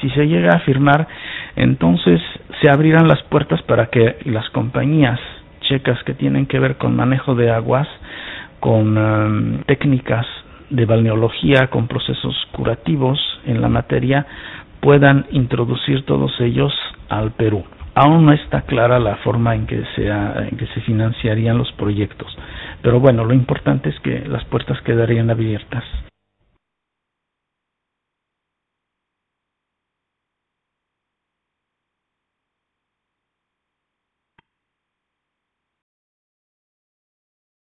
Si se llega a firmar, entonces se abrirán las puertas para que las compañías checas que tienen que ver con manejo de aguas, con técnicas de balneología, con procesos curativos en la materia, puedan introducir todos ellos al Perú. Aún no está clara la forma en que se financiarían los proyectos, pero bueno, lo importante es que las puertas quedarían abiertas.